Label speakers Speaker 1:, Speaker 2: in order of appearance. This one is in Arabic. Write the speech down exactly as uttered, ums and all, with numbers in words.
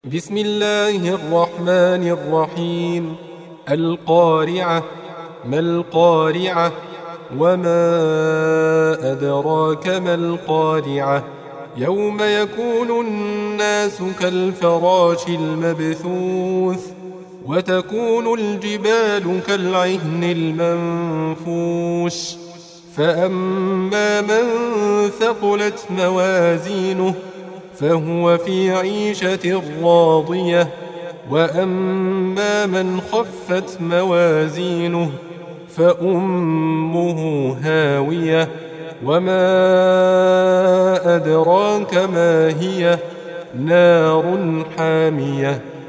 Speaker 1: بسم الله الرحمن الرحيم. القارعة. ما القارعة؟ وما أدراك ما القارعة؟ يوم يكون الناس كالفراش المبثوث وتكون الجبال كالعهن المنفوش فأما من ثقلت موازينه فهو في عيشة راضية وأما من خفت موازينه فأمه هاوية وما أدراك ما هي؟ نار حامية.